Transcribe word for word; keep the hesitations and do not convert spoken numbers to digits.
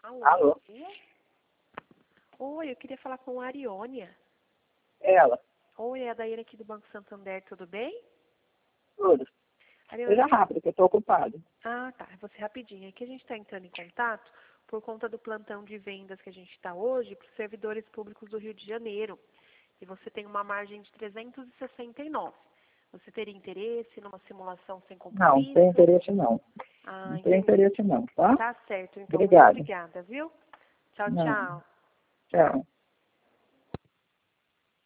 Alô, Alô? bom dia. Oi, eu queria falar com a Ariônia. Ela. Oi, é a Daíra aqui do Banco Santander, tudo bem? Tudo. Seja Ariônia, rápido, que eu estou ocupado. ah, tá, vou ser rapidinho. Aqui a gente está entrando em contato por conta do plantão de vendas que a gente está hoje para os servidores públicos do Rio de Janeiro. E você tem uma margem de trezentos e sessenta e nove. Você teria interesse numa simulação sem Não, não compromisso? tem interesse não. Ah, Não tem entendi. interesse não, tá? Tá certo, então muito Obrigado. obrigada, viu? Tchau, Não, tchau. tchau.